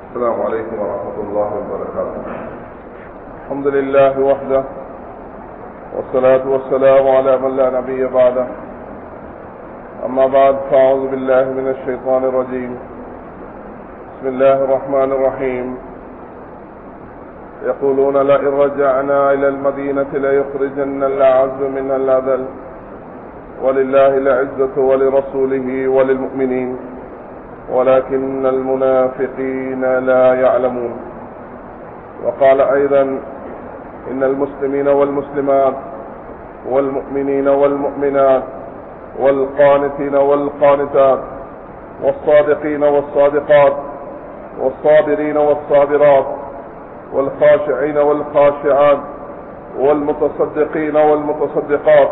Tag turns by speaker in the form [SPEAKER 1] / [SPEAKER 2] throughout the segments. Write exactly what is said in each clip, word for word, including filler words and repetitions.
[SPEAKER 1] السلام عليكم ورحمة الله وبركاته. الحمد لله وحده والصلاة والسلام على من لا نبي بعده. أما بعد فأعوذ بالله من الشيطان الرجيم. بسم الله الرحمن الرحيم. يقولون لئن رجعنا إلى المدينة ليخرجن الأعز منها الأذل ولله العزة ولرسوله وللمؤمنين ولكن المنافقين لا يعلمون. وقال أيضا إن المسلمين والمسلمات والمؤمنين والمؤمنات والقانتين والقانتات والصادقين والصادقات والصابرين والصابرات والخاشعين والخاشعات والمتصدقين والمتصدقات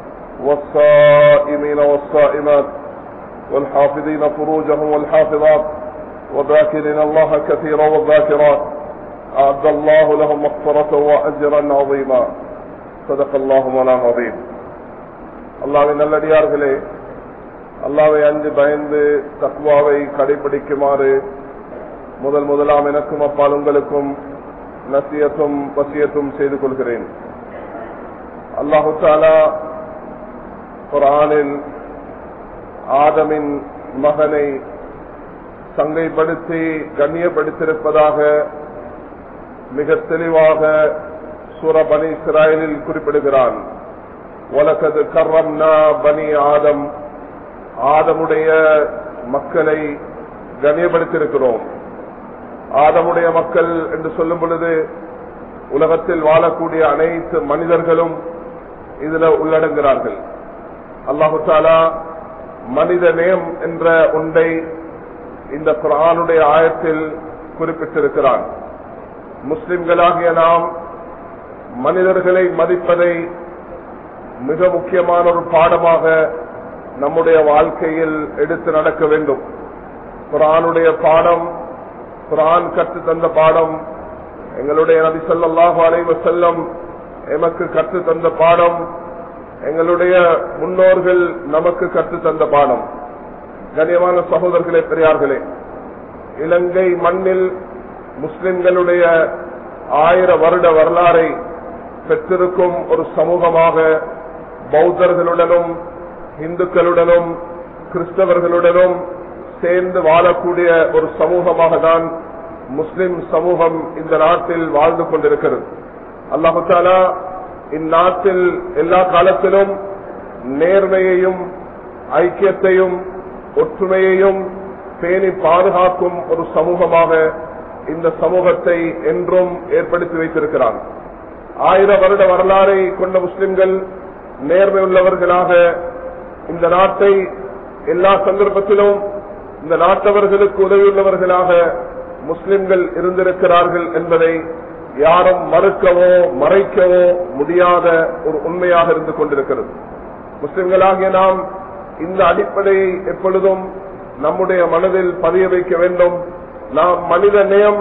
[SPEAKER 1] والصائمين والصائمات والحافظين فروجهم والحافظات وذاكرين الله كثيرا والذاكرات أعد الله لهم مغفرة وأجرا عظيما. صدق الله مولانا العظيم. அல்லாஹ்வின் நல்லடியார்களே, அல்லாஹ்வை அஞ்சு பயந்து தக்வாவை கடைபிடிக்குமாறு முதல் முதலாம் எனக்கும் அப்பால் உங்களுக்கும் நசியத்தும் வசியத்தும் செய்து கொள்கிறேன். அல்லாஹு தஆலா குர்ஆனில் ஆதமின் மகனை சங்கைப்படுத்தி கண்ணியப்படுத்தியிருப்பதாக மிக தெளிவாக சூரா பனி இஸ்ராயீலில் குறிப்பிடுகிறான். வலகத் கர்ரம்னா பனி ஆதம், ஆதமுடைய மக்களை கண்ணியப்படுத்தியிருக்கிறோம். ஆதமுடைய மக்கள் என்று சொல்லும் பொழுது உலகத்தில் வாழக்கூடிய அனைத்து மனிதர்களும் இதுல உள்ளடங்குகிறார்கள். அல்லாஹு தஆலா மனித நேயம் என்ற ஒன்றை இந்த குர்ஆனுடைய ஆயத்தில் குறிப்பிட்டிருக்கிறான். முஸ்லிம்களாகிய நாம் மனிதர்களை மதிப்பதை மிக முக்கியமான ஒரு பாடமாக நம்முடைய வாழ்க்கையில் எடுத்து நடக்க வேண்டும். குர்ஆனுடைய பாடம், குர்ஆன் கற்று தந்த பாடம், எங்களுடைய நபி ஸல்லல்லாஹு அலைஹி வஸல்லம் எமக்கு கற்று தந்த பாடம், எங்களுடைய முன்னோர்கள் நமக்கு கற்று தந்த பாடம். கண்ணியமான சகோதரர்களே, பெரியார்களே, இலங்கை மண்ணில் முஸ்லிம்களுடைய ஆயிர வருட வரலாறை பெற்றிருக்கும் ஒரு சமூகமாக பௌத்தர்களுடனும் இந்துக்களுடனும் கிறிஸ்தவர்களுடனும் சேர்ந்து வாழக்கூடிய ஒரு சமூகமாக தான் முஸ்லிம் சமூகம் இந்த நாட்டில் வாழ்ந்து கொண்டிருக்கிறது. அல்லாஹு தஆலா இந்நாட்டில் எல்லா காலத்திலும் நேர்மையையும் ஐக்கியத்தையும் ஒற்றுமையையும் பேணி பாதுகாக்கும் ஒரு சமூகமாக இந்த சமூகத்தை என்றும் ஏற்படுத்தி வைத்திருக்கிறார். ஆயிரம் வருட வரலாறை கொண்ட முஸ்லிம்கள் நேர்மை உள்ளவர்களாக இந்த நாட்டை எல்லா சந்தர்ப்பத்திலும் இந்த நாட்டவர்களுக்கு உதவியுள்ளவர்களாக முஸ்லிம்கள் இருந்திருக்கிறார்கள் என்பதை யாரும் மறுக்கவோ மறைக்கவோ முடியாத ஒரு உண்மையாக இருந்து கொண்டிருக்கிறது. முஸ்லிம்களாகிய நாம் இந்த அடிப்படையை எப்பொழுதும் நம்முடைய மனதில் பதிய வைக்க வேண்டும். நாம் மனித நேயம்,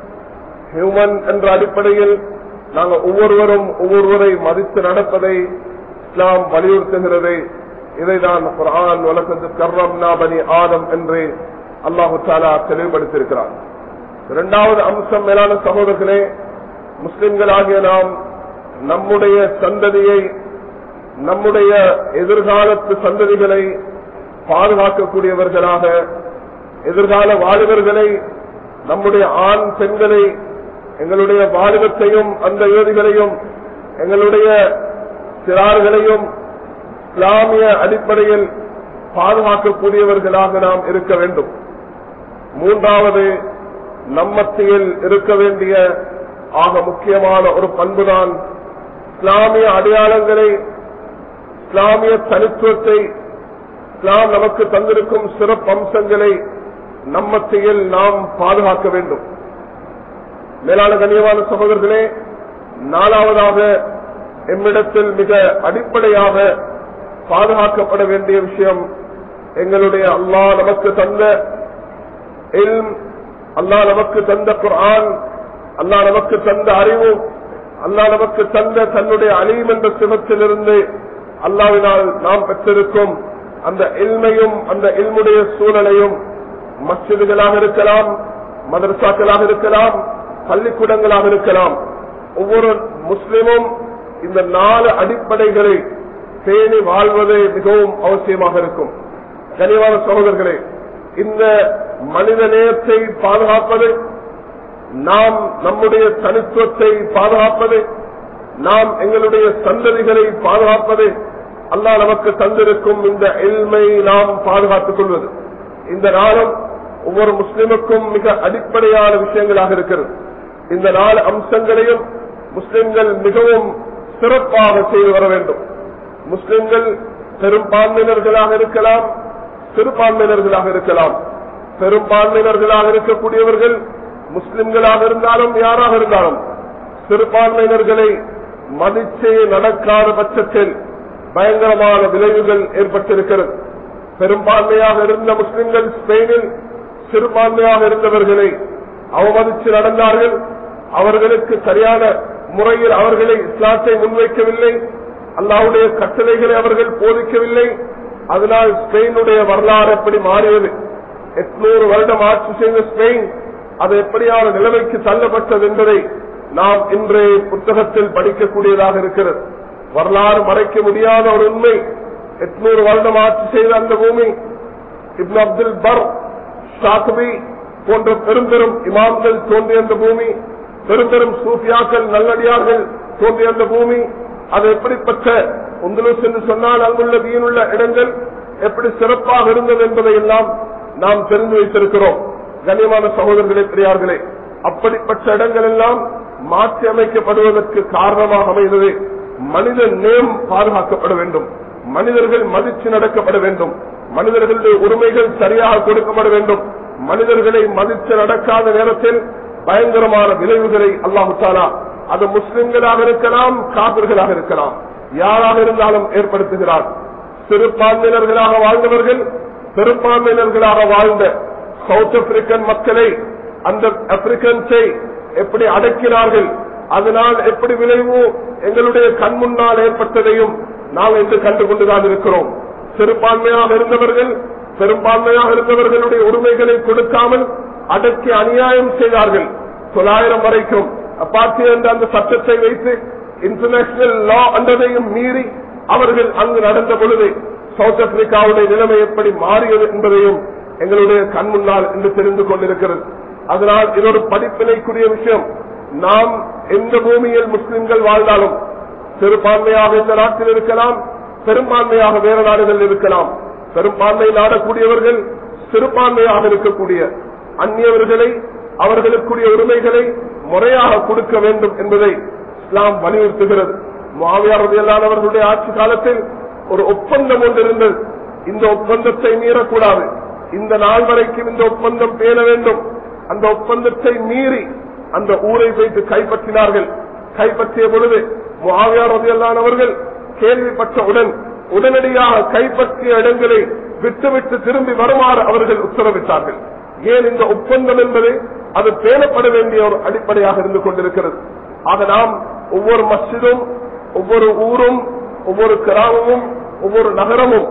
[SPEAKER 1] ஹியூமன் என்ற அடிப்படையில் நாங்கள் ஒவ்வொருவரும் ஒவ்வொருவரை மதித்து நடப்பதை இஸ்லாம் வலியுறுத்துகிறது. இதைதான் குர்ஆன் வலகத் கர்ரம்னா பனி ஆதம் என்று அல்லாஹு தஆலா தெளிவுபடுத்தியிருக்கிறார். இரண்டாவது அம்சம், மேலான சகோதரர்களே, முஸ்லிம்களாகிய நாம் நம்முடைய சந்ததியை, நம்முடைய எதிர்காலத்து சந்ததிகளை பாதுகாக்கக்கூடியவர்களாக, எதிர்கால வாலிபர்களை, நம்முடைய ஆண் பெண்களை, எங்களுடைய வாலிபத்தையும் அந்த யுவதிகளையும் எங்களுடைய சிறார்களையும் இஸ்லாமிய அடிப்படையில் பாதுகாக்கக்கூடியவர்களாக நாம் இருக்க வேண்டும். மூன்றாவது, நம்மத்தியில் இருக்க வேண்டிய ஆக முக்கியமான ஒரு பண்புதான் இஸ்லாமிய அடையாளங்களை, இஸ்லாமிய தனித்துவத்தை, இஸ்லாம் நமக்கு தந்திருக்கும் சிறப்பு அம்சங்களை நம்மத்தியில் நாம் பாதுகாக்க வேண்டும். மேலான கண்ணியமான சகோதரர்களே, நாலாவதாக எம்மிடத்தில் மிக அடிப்படையாக பாதுகாக்கப்பட வேண்டிய விஷயம் எங்களுடைய அல்லாஹ் நமக்கு தந்த இல்ம், அல்லாஹ் நமக்கு தந்த குர்ஆன், அல்லாஹ் நமக்கு தந்த அறிவு, அல்லாஹ் நமக்கு தந்த தன்னுடைய அலீம் என்ற சிவத்திலிருந்து அல்லாஹ்வினால் நாம் பெற்றிருக்கும் அந்த இல்மையும் அந்த இல்முடைய சூழலையும் மஸ்ஜிதுகளாக இருக்கலாம், மதரசாக்களாக இருக்கலாம், பள்ளிக்கூடங்களாக இருக்கலாம். ஒவ்வொரு முஸ்லிமும் இந்த நாலு அடிப்படைகளை பேணி வாழ்வது மிகவும் அவசியமாக இருக்கும். கனிவான சகோதரர்களே, இந்த மனித நேயத்தை பாதுகாப்பது, நாம் நம்முடைய தனித்துவத்தை பாதுகாப்பது, நாம் எங்களுடைய சந்ததிகளை பாதுகாப்பது, அல்லாஹ் நமக்கு தந்திருக்கும் இந்த இல்மை நாம் பாதுகாத்துக் கொள்வது இந்த நாளும் ஒவ்வொரு முஸ்லிமுக்கும் மிக அடிப்படையான விஷயங்களாக இருக்கிறது. இந்த நாலு அம்சங்களையும் முஸ்லிம்கள் மிகவும் சிறப்பாக செய்து வர வேண்டும். முஸ்லிம்கள் பெரும்பான்மையினர்களாக இருக்கலாம், சிறுபான்மையினர்களாக இருக்கலாம். பெரும்பான்மையினர்களாக இருக்கக்கூடியவர்கள் முஸ்லிம்களாக இருந்தாலும் யாராக இருந்தாலும் சிறுபான்மையினர்களை மதிச்சு நடக்காத பட்சத்தில் பயங்கரமான விளைவுகள் ஏற்பட்டிருக்கிறது. பெரும்பான்மையாக இருந்த முஸ்லிம்கள் ஸ்பெயினில் சிறுபான்மையாக இருந்தவர்களை அவமதித்து நடந்தார்கள். அவர்களுக்கு சரியான முறையில் அவர்களை இஸ்லாத்தை முன்வைக்கவில்லை, அல்லாஹ்வுடைய கட்டளைகளை அவர்கள் போதிக்கவில்லை. அதனால் ஸ்பெயினுடைய வரலாறு எப்படி மாறியது, எட்நூறு வருடம் ஆட்சி செய்த ஸ்பெயின் அது எப்படியான நிலைமைக்கு தள்ளப்பட்டது என்பதை நாம் இன்றைய புத்தகத்தில் படிக்கக்கூடியதாக இருக்கிறது. வரலாறு மறைக்க முடியாத ஒரு உண்மை. எட்நூறு வருடம் ஆட்சி செய்த அந்த பூமி, இப்னு அப்துல் பர், ஷாத்பி போன்ற பெரும் பெரும் இமாம்கள் தோன்றிய அந்த பூமி, பெரும் பெரும் சூஃபியாக்கள் நல்லடியார்கள் தோன்றிய அந்த பூமி, அது எப்படிப்பட்ட உந்துலூஸ் என்று சொன்னால் அங்குள்ள வீணுள்ள இடங்கள் எப்படி சிறப்பாக இருந்தது என்பதை எல்லாம் நாம் தெரிந்து வைத்திருக்கிறோம். கண்ணியமான சகோதரர்களே, பெரியார்களே, அப்படிப்பட்ட இடங்கள் எல்லாம் மாற்றி அமைக்கப்படுவதற்கு காரணமாக அமைந்தது மனித நேம் பாதுகாக்கப்பட வேண்டும், மனிதர்கள் மதிச்சு நடக்கப்பட வேண்டும், மனிதர்களுடைய உரிமைகள் சரியாக கொடுக்கப்பட வேண்டும். மனிதர்களை மதித்து நடக்காத நேரத்தில் பயங்கரமான விளைவுகளை அல்லாஹ் தஆலா அது முஸ்லிம்களாக இருக்கலாம், காபிர்களாக இருக்கலாம், யாராக இருந்தாலும் ஏற்படுத்துகிறார். சிறுபான்மையினர்களாக வாழ்ந்தவர்கள் பெரும்பான்மையினர்களாக வாழ்ந்த சவுத் ஆப்பிரிக்கன் மக்களை அந்த ஆப்பிரிக்கன்ஸை எப்படி அடக்கினார்கள், அதனால் எப்படி விளைவு எங்களுடைய கண் முன்னால் ஏற்பட்டதையும் நாம் இன்று கண்டு கொண்டுதான் இருக்கிறோம். சிறுபான்மையாக இருந்தவர்கள் பெரும்பான்மையாக இருந்தவர்களுடைய உரிமைகளை கொடுக்காமல் அடக்கி அநியாயம் செய்தார்கள். தொள்ளாயிரம் வரைக்கும் அப்பாத்தி என்ற அந்த சட்டத்தை வைத்து இன்டர்நேஷனல் லா அண்டதையும் மீறி அவர்கள் அங்கு நடந்த பொழுது சவுத் ஆப்பிரிக்காவுடைய நிலைமை எப்படி மாறியது என்பதையும் எங்களுடைய கண் முன்னால் என்று தெரிந்து கொண்டிருக்கிறது. அதனால் இது ஒரு படிப்பினைக்குரிய விஷயம். நாம் எந்த பூமியில் முஸ்லிம்கள் வாழ்ந்தாலும் சிறுபான்மையாக இந்த நாட்டில் இருக்கலாம், பெரும்பான்மையாக வேறு நாடுகளில் இருக்கலாம். பெரும்பான்மை நாடக்கூடியவர்கள் சிறுபான்மையாக இருக்கக்கூடிய அந்நியவர்களை அவர்களுக்குரிய உரிமைகளை முறையாக கொடுக்க வேண்டும் என்பதை இஸ்லாம் வலியுறுத்துகிறது. முஆவியா ரலியல்லாஹு அவர்களுடைய ஆட்சி காலத்தில் ஒரு ஒப்பந்தம் ஒன்று இருந்தது. இந்த ஒப்பந்தத்தை மீறக்கூடாது, இந்த நாள் வரைக்கும் இந்த ஒப்பந்தம் பேண வேண்டும். அந்த ஒப்பந்தத்தை மீறி அந்த ஊரை வைத்து கைப்பற்றினார்கள். கைப்பற்றிய பொழுது முஆவியா ரலியல்லாஹு அவர்கள் கேள்விப்பட்டவுடன் உடனடியாக கைப்பற்றிய இடங்களை விட்டுவிட்டு திரும்பி வருமாறு அவர்கள் உத்தரவிட்டார்கள். ஏன் இந்த ஒப்பந்தம் என்பது அது பேணப்பட வேண்டிய ஒரு அடிப்படையாக இருந்து கொண்டிருக்கிறது. ஆக நாம் ஒவ்வொரு மஸ்ஜிதும் ஒவ்வொரு ஊரும் ஒவ்வொரு கிராமமும் ஒவ்வொரு நகரமும்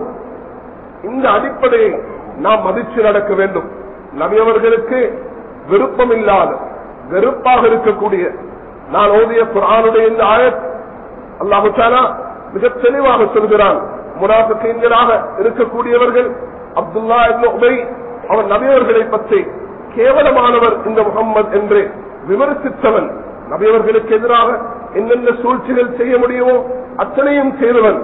[SPEAKER 1] இந்த அடிப்படையை நாம் மதிச்சு நடக்க வேண்டும். நபியவர்களுக்கு விருப்பம் இல்லாத வெறுப்பாக இருக்கக்கூடிய நான் ஓதிய குர்ஆனுடைய இந்த ஆயத் அல்லாஹ் தஆலா மிக தெளிவாக சொல்கிறான். முனாஃபிகீன்களாக இருக்கக்கூடியவர்கள் அப்துல்லா இப்னு உபை அவர் நபியவர்களை பற்றி கேவலமானவர் இந்த முஹம்மது என்று விமர்சித்தவன், நபியவர்களுக்கு எதிராக என்னென்ன சூழ்ச்சிகள் செய்ய முடியுமோ அத்தனையும் செய்தவன்.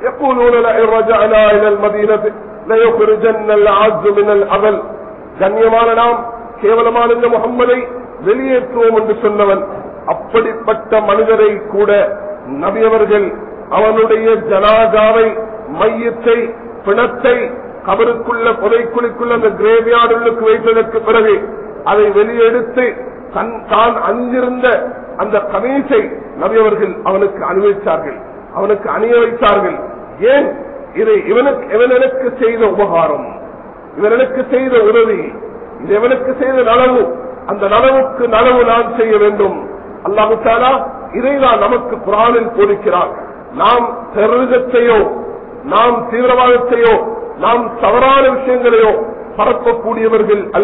[SPEAKER 1] கண்ணியமான நாம் கேவலமான இந்த முஹம்மதை வெளியேற்றுவோம் என்று சொன்னவன். அப்படிப்பட்ட மனிதரை கூட நபியவர்கள் அவனுடைய ஜனாதாவை மையத்தை பிணத்தை கபருக்குள்ள புதைக்குழிக்குள்ள அந்த கிரேவியார்டுக்கு வைத்ததற்கு பிறகு அதை வெளியெடுத்து தான் அஞ்சிருந்த அந்த கமீசை நபியவர்கள் அவனுக்கு அணிவித்தார்கள், அவனுக்கு அணிய வைத்தார்கள். ஏன்? இதை இவனுக்கு இவனுக்கு செய்த உபகாரம், இவனுக்கு செய்த உதவி, இது இவனுக்கு செய்த நலவு, அந்த நலவுக்கு நலவு நான் செய்ய வேண்டும். அல்லாஹ் தஆலா இதைதான் நமக்கு குர்ஆனில் போதிக்கிறார். நாம் டெரரிசத்தையோ நாம் தீவிரவாதத்தையோ நாம் தவறான விஷயங்களையோ பரப்பக்கூடியவர்கள் அல்ல.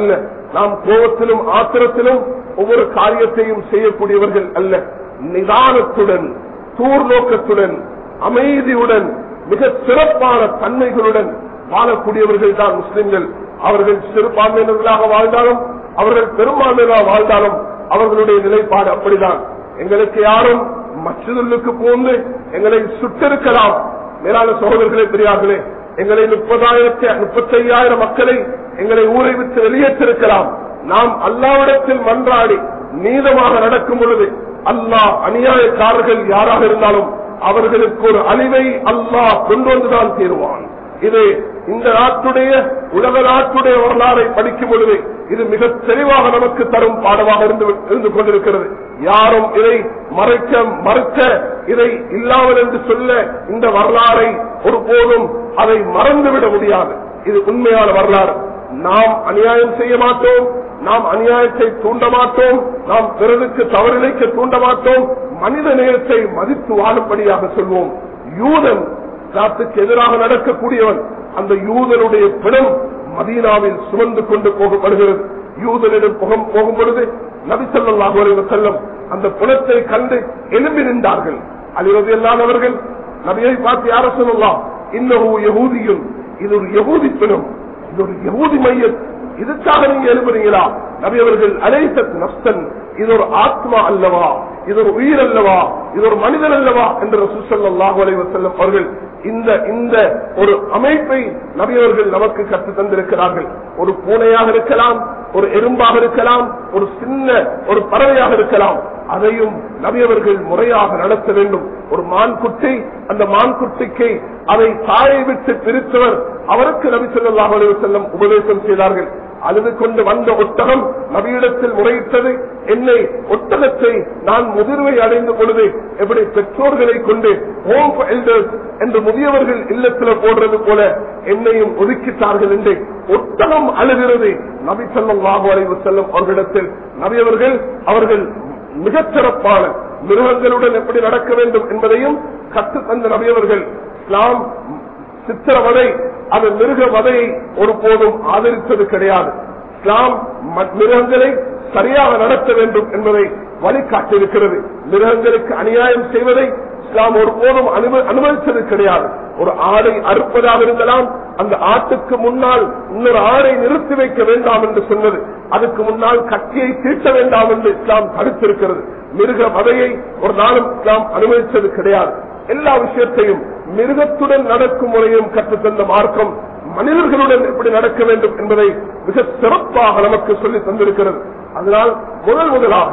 [SPEAKER 1] நாம் கோபத்திலும் ஆத்திரத்திலும் ஒவ்வொரு காரியத்தையும் செய்யக்கூடியவர்கள் அல்ல. நிதானத்துடன், தூர்நோக்கத்துடன், அமைதியுடன், மிக சிறப்பான தன்மைகளுடன் வாழக்கூடியவர்கள் தான் முஸ்லிம்கள். அவர்கள் சிறுபான்மையினர்களாக வாழ்ந்தாலும், அவர்கள் பெரும்பான்மையாக வாழ்ந்தாலும் அவர்களுடைய நிலைப்பாடு அப்படிதான். எங்களுக்கு யாரும் மஸ்ஜிதுக்கு போந்து எங்களை சுட்டிருக்கலாம். மேலான சகோதரர்களே, பெரியார்களே, எங்களை முப்பதாயிரத்தி முப்பத்தி ஐயாயிரம் மக்களை எங்களை ஊரை விட்டு வெளியேற்றிருக்கலாம். நாம் அல்லாஹ்விடத்தில் மன்றாடி நீதமாக நடக்கும் பொழுது அல்லாஹ் அநியாயக்காரர்கள் யாராக இருந்தாலும் அவர்களுக்கு ஒரு அழிவை அல்லாஹ் கொண்டு வந்துதான் தீருவான். இது இந்த நாட்டுடைய உலக நாட்டுடைய வரலாறை படிக்கும் பொழுது இது மிக தெளிவாக நமக்கு தரும் பாடமாக இருந்து கொண்டிருக்கிறது. யாரும் இதை மறைக்க மறுக்க, இதை இல்லாமல் என்று சொல்ல இந்த வரலாறை ஒருபோதும் அதை மறந்துவிட முடியாது. இது உண்மையான வரலாறு. நாம் அநியாயம் செய்ய மாட்டோம், நாம் அநியாயத்தை தூண்ட மாட்டோம், நாம் பிறருக்கு தவறிழைக்க தூண்ட மாட்டோம். மனித நேயத்தை மதித்து வாழும்படியாக சொல்வோம். யூதன் நாட்டுக்கு எதிராக நடக்கக்கூடியவன், அந்த யூதனுடைய பிணம் மதீனாவில் சுமந்து கொண்டு போகப்படுகிறது. யூதனிடம் போகும் பொழுது நபி ஸல்லல்லாஹு அலைஹி வஸல்லம் அந்த பிணத்தை கண்டு எழும்பி நின்றார்கள். அலி ரலியல்லாஹு அவர்கள் நபியை பார்த்து, யா ரசூலல்லாஹ், இன்னஹு யஹூதியுன், இது ஒரு யஹூதி பிணம், இது ஒரு யஹூதி மையத், இதுக்காக நீங்க எழுப்புறீங்களா? நபி அவர்கள், அலைஸத் நஃப்ஸன், இது ஒரு ஆத்மா அல்லவா, இது ஒரு உயிர் அல்லவா, இது ஒரு மனிதன் அல்லவா என்று ரசூல் ஸல்லல்லாஹு அலைஹி வஸல்லம் அவர்கள் இந்த இந்த ஒரு அமைப்பை நபி அவர்கள் நமக்கு கற்று தந்திருக்கிறார்கள். ஒரு பூனையாக இருக்கலாம், ஒரு எறும்பாக இருக்கலாம், ஒரு சின்ன ஒரு பறவையாக இருக்கலாம், அதையும் நபி அவர்கள் முறையாக நடத்த வேண்டும். ஒரு மான்குட்டி, அந்த மான்குட்டிக்கு அதை தாயை விட்டு பிரித்தவர், அவருக்கு நபி ஸல்லல்லாஹு அலைஹி வஸல்லம் உபதேசம் செய்தார்கள். அழுது கொண்டு வந்த ஒட்டகம் நபியிடத்தில் முறையிட்டது, என்னை ஒட்டகத்தை நான் முதிர்வை அடைந்த பொழுது எப்படி பெற்றோர்களை கொண்டு ஹோம் எல்டர்ஸ் என்று முதியவர்கள் இல்லத்தில் போடுறது போல என்னையும் ஒதுக்கிட்டார்கள் என்று ஒட்டகம் அழுகிறது. நபி ஸல்லல்லாஹு அலைஹி வஸல்லம் அவர்களிடத்தில் நபி அவர்கள் அவர்கள் மிகச் சிறப்பான மிருகங்களுடன் எப்படி நடக்க வேண்டும் என்பதையும் கற்று தந்த நபி அவர்கள் இஸ்லாம் சித்திரவதை, அது மிருக வதையை ஒருபோதும் ஆதரித்தது கிடையாது. இஸ்லாம் மிருகங்களை சரியாக நடத்த வேண்டும் என்பதை வழிகாட்டியிருக்கிறது. மிருகங்களுக்கு அநியாயம் செய்வதை இஸ்லாம் ஒருபோதும் அனுமதித்தது கிடையாது. ஒரு ஆடை அறுப்பதாக இருந்தாலும் அந்த ஆட்டுக்கு முன்னால் இன்னொரு ஆடை நிறுத்தி வைக்க வேண்டாம் என்று சொன்னது, அதுக்கு முன்னால் கத்தியை தீட்ட வேண்டாம் என்று இஸ்லாம் தடுத்திருக்கிறது. மிருக வதையை ஒரு நாளும் இஸ்லாம் அனுமதித்தது கிடையாது. எல்லா விஷயத்தையும் மிருகத்துடன் நடக்கும் முறையும் கற்றுத்தந்த மார்க்கம் மனிதர்களுடன் எப்படி நடக்க வேண்டும் என்பதை மிக சிறப்பாக நமக்கு சொல்லி தந்திருக்கிறது. அதனால் முதல் முதலாக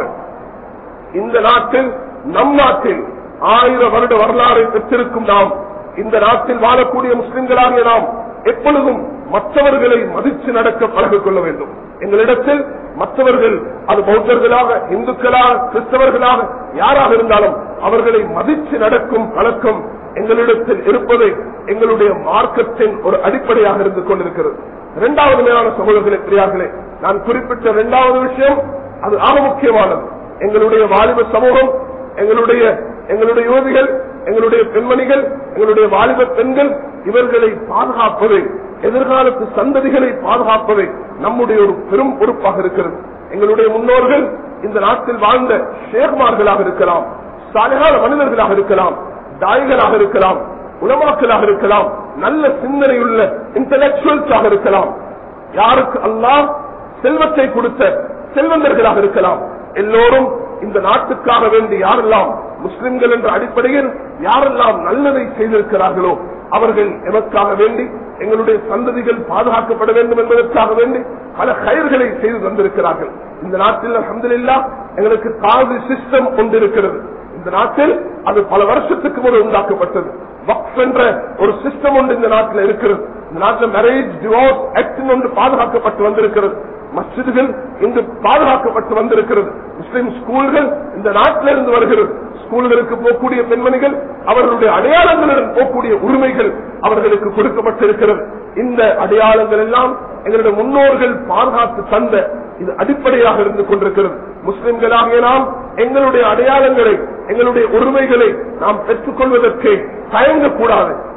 [SPEAKER 1] இந்த நாட்டில், நம் நாட்டில் ஆயிரம் வருட வரலாறை பெற்றிருக்கும் நாம், இந்த நாட்டில் வாழக்கூடிய முஸ்லிம்களாகிய நாம் எப்பொழுதும் மற்றவர்களை மதித்து நடக்க பழகிக் கொள்ள வேண்டும். எங்களிடத்தில் மற்றவர்கள், அது பௌத்தர்களாக, இந்துக்களாக, கிறிஸ்தவர்களாக யாராக இருந்தாலும் அவர்களை மதித்து நடக்கும் பழக்கம் எங்களிடத்தில் இருப்பது எங்களுடைய மார்க்கத்தின் ஒரு அடிப்படையாக இருந்து கொண்டிருக்கிறது. இரண்டாவது மேலான சகோதரர்களே, பெரியார்களே, நான் குறிப்பிட்ட இரண்டாவது விஷயம் அது ஆக முக்கியமானது. எங்களுடைய வாலிப சமூகம், எங்களுடைய எங்களுடைய யுவதிகள், எங்களுடைய பெண்மணிகள், எங்களுடைய வாலிப பெண்கள், இவர்களை பாதுகாப்பது, எதிர்காலத்து சந்ததிகளை பாதுகாப்பது நம்முடைய ஒரு பெரும் பொறுப்பாக இருக்கிறது. எங்களுடைய முன்னோர்கள் இந்த நாட்டில் வாழ்ந்த ஷேக்மார்களாக இருக்கலாம், சாலிஹான மனிதர்களாக இருக்கலாம், தாய்களாக இருக்கலாம், உலமாக்களாக இருக்கலாம், நல்ல சிந்தனையுள்ள இன்டலெக்சுவல்ஸாக இருக்கலாம், யாருக்கு அல்லாஹ் செல்வத்தை கொடுத்த செல்வந்தர்களாக இருக்கலாம். எல்லோரும் இந்த நாட்டுக்காக வேண்டி யாரெல்லாம் முஸ்லிம்கள் என்ற அடிப்படையில் யாரெல்லாம் நல்லதை செய்திருக்கிறார்களோ அவர்கள் எதற்காக வேண்டி எங்களுடைய சந்ததிகள் பாதுகாக்கப்பட வேண்டும் என்பதற்காக வேண்டி பல கயிர்களை செய்து தந்திருக்கிறார்கள். இந்த நாட்டில் அல்ஹம்துலில்லாஹ் எங்களுக்கு காது சிஸ்டம் கொண்டிருக்கிறது. இந்த நாட்டில் அது பல வருஷத்துக்கு முன்பு உண்டாக்கப்பட்டது. வக்ஃப் என்ற ஒரு சிஸ்டம் ஒன்று இந்த நாட்டில் இருக்கிறது. இந்த நாட்டில் மேரேஜ் டிவோர்ஸ் ஆக்ட் ஒன்று பாதுகாக்கப்பட்டு வந்திருக்கிறது. மஸ்ஜிதுகள் இன்று பாதுகாக்கப்பட்டு வந்திருக்கிறது. முஸ்லிம் ஸ்கூல்கள் இந்த நாட்டிலிருந்து வருகிறது. ஸ்கூல்களுக்கு போகக்கூடிய பெண்மணிகள் அவர்களுடைய அடையாளங்களுடன் போகக்கூடிய உரிமைகள் அவர்களுக்கு கொடுக்கப்பட்டிருக்கிறது. இந்த அடையாளங்கள் எல்லாம் எங்களுடைய முன்னோர்கள் பாதுகாத்து தந்த இது அடிப்படையாக இருந்து கொண்டிருக்கிறது. முஸ்லிம்களாகிய நாம் எங்களுடைய அடையாளங்களை, எங்களுடைய உரிமைகளை நாம் பெற்றுக் கொள்வதற்கு தயங்கக்கூடாது.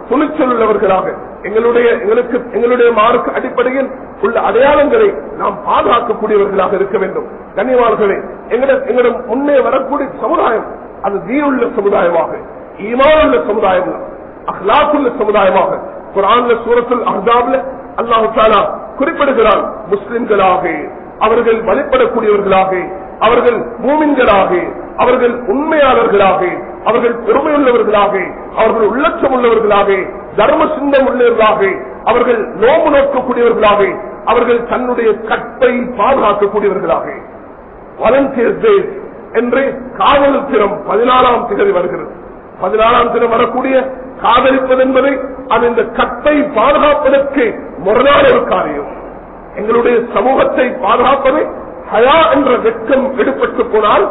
[SPEAKER 1] துணிச்சல் உள்ளவர்களாக எங்களுடைய எங்களுக்கு எங்களுடைய மார்க்க அடிப்படையில் உள்ள அடையாளங்களை நாம் பாதுகாக்கக்கூடியவர்களாக இருக்க வேண்டும். கண்ணியவான்களே, எங்களுடைய முன்னே வரக்கூடிய சமுதாயம் அது தீனுள்ள சமுதாயமாக, ஈமானுள்ள சமுதாயம், அஹ்லாக்குள்ள சமுதாயமாக குர்ஆன்ல சூரத்துல் அஹ்ஸாப்ல அல்லாஹ் தஆலா குறிப்பிடுகிறான். முஸ்லிம்களாக அவர்கள் வழிபடக்கூடியவர்களாக, அவர்கள் மூமின்களாக, அவர்கள் உண்மையாளர்களாக, அவர்கள் பெருமையுள்ளவர்களாக, அவர்கள் உள்ளட்சம் உள்ளவர்களாக, தர்ம சிந்தம் உள்ளவர்களாக, அவர்கள் நோம்பு நோக்கக்கூடியவர்களாக, அவர்கள் தன்னுடைய கற்பை பாதுகாக்கக்கூடியவர்களாக. வாலண்டியர்ஸ் டே என்று காதல் தினம் பதினாலாம் திகதி வருகிறது. பதினாலாம் தினம் வரக்கூடிய காதலிப்பது என்பதை அது இந்த கற்பை பாதுகாப்பதற்கு முரணான ஒரு காரியம். எங்களுடைய சமூகத்தை பாதுகாப்பது ஹயா என்ற வெட்கம் எடுப்பட்டு போனால்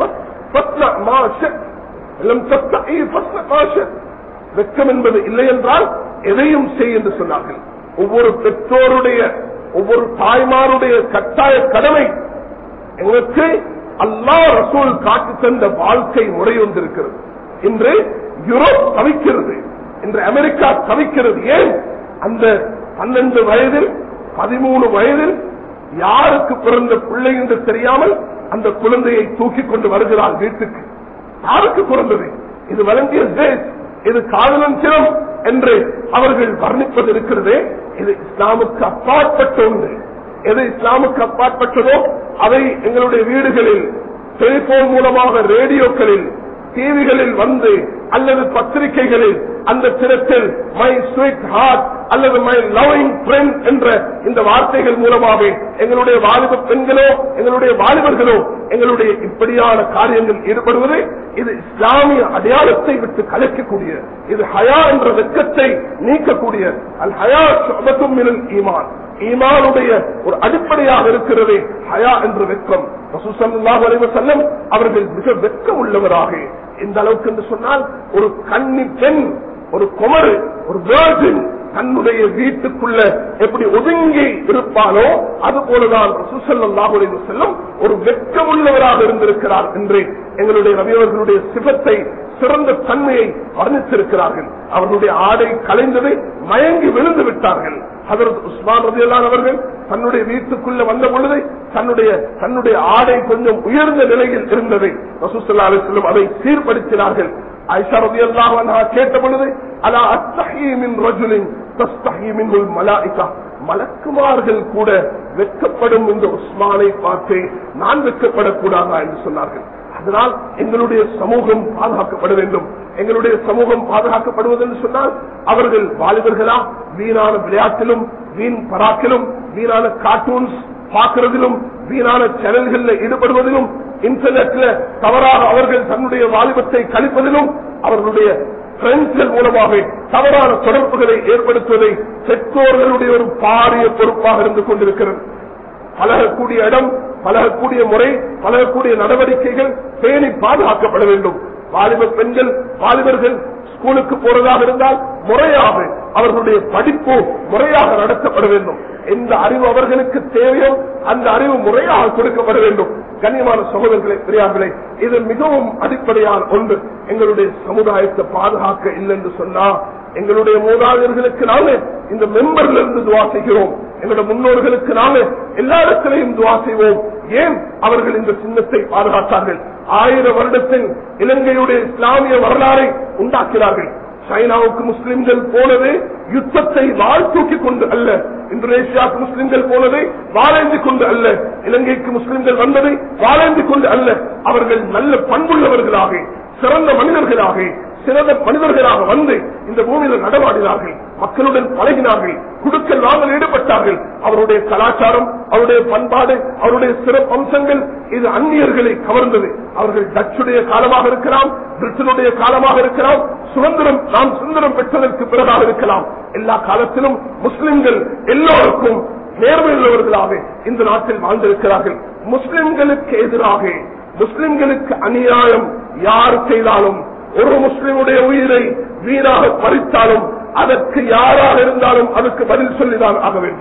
[SPEAKER 1] வெட்கம் என்பது இல்லை என்றால் எதையும் செய் என்று சொன்னார்கள். ஒவ்வொரு பெற்றோருடைய ஒவ்வொரு தாய்மாருடைய கட்டாய கடமை எங்களுக்கு அல்லாஹ் ரசூல் காட்டி தந்த வாழ்க்கை முறை ஒன்றிருக்கிறது. இன்று யூரோப் தவிக்கிறது, இன்று அமெரிக்கா தவிக்கிறது. ஏன்? அந்த பன்னெண்டு வயதில் பதிமூணு வயதில் யாருக்கு பிறந்த பிள்ளை என்று தெரியாமல் அந்த குழந்தையை தூக்கி கொண்டு வருகிறார் வீட்டுக்கு. யாருக்கு பிறந்தது? இது வாலண்டியர்ஸ் டே, இது காதலன் தினம் என்று அவர்கள் வர்ணிப்பது இருக்கிறதே, இது இஸ்லாமுக்கு அப்பாற்பட்ட ஒன்று. எது இஸ்லாமுக்கு அப்பாற்பட்டதோ அதை எங்களுடைய வீடுகளில் டெலிபோன் மூலமாக, ரேடியோக்களில், டிவிகளில் வந்து அல்லது பத்திரிகைகளில் அந்த தினத்தில் மை ஸ்வீட் ஹார்ட் அல்லது மை லவ்விங் ஃப்ரெண்ட் என்ற இந்த வார்த்தைகள் மூலமாக எங்களுடைய வாலிப பெண்களோ எங்களுடைய வாலிபர்களோ எங்களுடைய இப்படியான காரியங்கள் ஈடுபடுவது இது இஸ்லாமிய அடையாளத்தை விட்டு கலைக்கக்கூடிய, இது ஹயா என்ற வெட்கத்தை நீக்கக்கூடிய. அல் ஹயா ஷுஅபத்தும் மினல் ஈமான், ஈமானுடைய ஒரு அடிப்படையாக இருக்கிறது ஹயா என்ற வெட்கம். ரசூல் ஸல்லல்லாஹு அலைஹி வஸல்லம் அவர்கள் மிக வெட்கம் உள்ளவராக, இந்த அளவுக்கு என்று சொன்னால் ஒரு கன்னி பெண், ஒரு குமரு, ஒரு வேர்ஜின் தன்னுடைய வீட்டுக்குள்ள எப்படி ஒதுங்கி இருப்பானோ அது போலதான் ரசூல் ஸல்லல்லாஹு அலைஹி வஸல்லம் ஒரு வெட்கமுள்ளவராக இருந்திருக்கிறார் என்று எங்களுடைய நபி அவர்களுடைய சிபத்தை, சிறந்த தன்மையை வர்ணித்திருக்கிறார்கள். அவர்களுடைய ஆடை கலைந்ததை மயங்கி விழுந்து விட்டார்கள். ஹஜ்ரத் உஸ்மான் ரலியல்லாஹு அன்ஹு அவர்கள் தன்னுடைய வீட்டுக்குள்ள வந்த பொழுது தன்னுடைய தன்னுடைய ஆடை கொஞ்சம் உயர்ந்த நிலையில் இருந்ததை ரசூல் ஸல்லல்லாஹு அலைஹி வஸல்லம் அதை சீர்படுத்தினார்கள். ஆயிஷா ரலியல்லாஹு அன்ஹா கேட்ட பொழுது அலா அஸ்தஹி மின் ரஜுலின் தஸ்தஹி மின்ஹுல் மலாயிகா, மலக்குமார்கள் கூட வெட்கப்படும் இந்த உஸ்மானை பார்த்து நான் வெட்கப்படக்கூடாதா என்று சொன்னார்கள். அதனால் எங்களுடைய சமூகம் பாதுகாக்கப்பட வேண்டும். எங்களுடைய சமூகம் பாதுகாக்கப்படுவது என்று சொன்னால் அவர்கள் வாலிபர்களா வீணான விளையாட்டிலும், வீண் பராக்கிலும், வீணான கார்ட்டூன்ஸ் பார்க்கிறதிலும், வீணான சேனல்களில் ஈடுபடுவதிலும், இன்டர்நெட்ல தவறாக அவர்கள் தன்னுடைய வாலிபத்தை கழிப்பதிலும், அவர்களுடைய பிரெண்ட்ஸ்கள் மூலமாக தவறான தொடர்புகளை ஏற்படுத்துவதை பெற்றோர்களுடைய ஒரு பாரிய பொறுப்பாக இருந்து கொண்டிருக்கிறது. பழகக்கூடிய இடம், பழகக்கூடிய முறை, பழகக்கூடிய நடவடிக்கைகள் பேணி பாதுகாக்கப்பட வேண்டும். வாலிப பெண்கள், வாலிபர்கள் ஸ்கூலுக்கு போறதாக இருந்தால் முறையாக அவர்களுடைய படிப்பு முறையாக நடத்தப்பட வேண்டும். எந்த அறிவு அவர்களுக்கு தேவையோ அந்த அறிவு முறையாக கொடுக்கப்பட வேண்டும். கண்ணியமான சகோதரர்களே, பெரியார்களே, இது மிகவும் அடிப்படையான ஒன்று. எங்களுடைய சமுதாயத்தை பாதுகாக்க இல்லை என்று சொன்னா எங்களுடைய மூதாதையர்களுக்கு நாங்க இந்த மெம்பர்ல இருந்து துவா செய்கிறோம். எங்களுடைய முன்னோர்களுக்கு நாங்க எல்லா இடத்திலையும் துவா செய்வோம். ஏன்? அவர்கள் இந்த சின்னத்தை பாதுகாத்தார்கள். ஆயிரம் வருடத்தில் இலங்கையுடைய இஸ்லாமிய வரலாறை உண்டாக்கினார்கள். சைனாவுக்கு முஸ்லிம்கள் போனது யுத்தத்தை வாழ் தூக்கி கொண்டு அல்ல, இந்தோனேஷியாவுக்கு முஸ்லிம்கள் போனதை வாழேந்தி கொண்டு அல்ல, இலங்கைக்கு முஸ்லிம்கள் வந்ததை வாழேந்தி கொண்டு அல்ல. அவர்கள் நல்ல பண்புள்ளவர்களாக, சிறந்த மனிதர்களாக, சிறந்த மனிதர்களாக வந்து இந்த பூமியில் நடமாடினார்கள், மக்களுடன் பழகினார்கள், குடுக்கல் வாங்கல் ஈடுபட்டார்கள். அவருடைய கலாச்சாரம், அவருடைய பண்பாடு, அவருடைய சிறப்பு அம்சங்கள் இது அந்நியர்களை கவர்ந்தது. அவர்கள் டச்சுடைய காலமாக இருக்கலாம், பிரிட்டனுடைய காலமாக இருக்கலாம், சுதந்திரம் நாம் சுதந்திரம் பெற்றதற்கு பிறகாக இருக்கலாம். எல்லா காலத்திலும் முஸ்லிம்கள் எல்லோருக்கும் நேர்மையுள்ளவர்களாக இந்த நாட்டில் வாழ்ந்திருக்கிறார்கள். முஸ்லிம்களுக்கு எதிராக, முஸ்லிம்களுக்கு அநியாயம் யார் செய்தாலும், ஒரு முஸ்லிமுடைய உயிரை வீணாக பறித்தாலும் அதற்கு யாராக இருந்தாலும் அதுக்கு பதில் சொல்லிதான் ஆக வேண்டும்.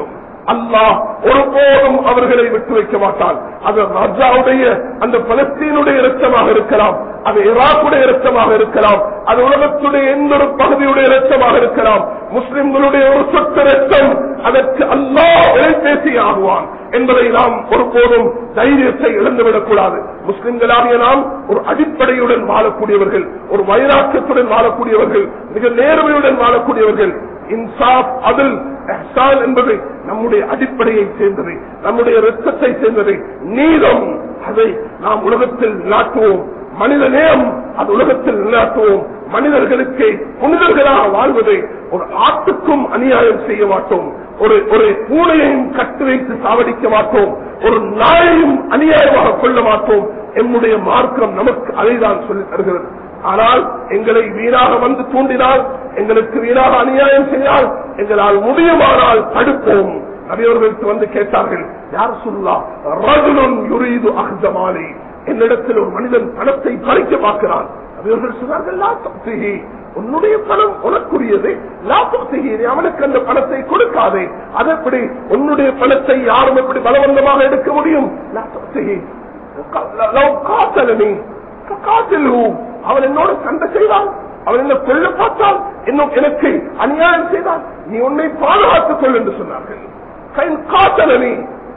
[SPEAKER 1] அல்லாஹ் ஒருபோதும் அவர்களை விட்டு வைக்க மாட்டான். அது ரஜாவுடைய அந்த பலஸ்தீனுடைய இரத்தமாக இருக்கலாம், அது ஈராக்குடைய இரத்தமாக இருக்கலாம், அது உலகத்துடைய எந்த ஒரு பகுதியுடைய இரத்தமாக இருக்கலாம். முஸ்லிம்களுடைய ஒரு சொட்டு இரத்தம் அதற்கு அல்லாஹ் உரைபேசி ஆகுவான் என்பதை நாம் ஒருபோதும் தைரியத்தை இழந்துவிடக் கூடாது. முஸ்லிம்களாகிய நாம் ஒரு அடிப்படையுடன் வாழக்கூடியவர்கள், ஒரு வைராக்கியத்துடன் வாழக்கூடியவர்கள், மிக நேர்மையுடன் வாழக்கூடியவர்கள். இன்சாப், அதில் இஹ்சான் என்பது நம்முடைய அடிப்படையை சேர்ந்தது, நம்முடைய இரத்தத்தை சேர்ந்தது. நீதம், அதை நாம் உலகத்தில் நிலாட்டுவோம். மனித நேயம், அது உலகத்தில் நிலாட்டுவோம். மனிதர்களுக்கு புனிதர்களாக வாழ்வதை ஒரு ஆட்டுக்கும் அநியாயம் செய்ய மாட்டோம், ஒரு ஒரு பூனையையும் கட்டு வைத்து சாவடிக்க மாட்டோம், ஒரு நாயையும் அநியாயமாக கொள்ள மாட்டோம். என்னுடைய மார்க்கம் நமக்கு அதைதான் சொல்லி தருகிறது. ஆனால் எங்களை வீணாக வந்து தூண்டினால், எங்களுக்கு வீணாக அநியாயம் செய்தால், எங்களால் முடியுமானால் தடுப்போம். நபியவர்களுக்கு வந்து கேட்டார்கள், யார் சொல்லலாம் ரஜுலுன் யுரீது அஹ்தமாலி, என்னிடத்தில் ஒரு மனிதன் பணத்தை பறிக்க பார்க்கிறான். நபியவர்கள் சொன்னார்கள், லா தக்திஹி, உன்னுடைய பணம் உனக்குரியது, லா தக்திஹி, அவனுக்கு அந்த பணத்தை கொடுக்காதே. அது எப்படி உன்னுடைய பணத்தை யாரும் எப்படி பலவந்தமாக எடுக்க முடியும்? லா தக்திஹி, லவ் காத்தலனி காத்திலு, அவன் என்னோட சண்டை செய்தான், அவன் என்ன கொல்ல பார்த்தால், இன்னும் எனக்கு அநியாயம் செய்தான், நீ உன்னை பாதுகாத்துக் கொள் என்று சொன்னார்கள். காத்தலனி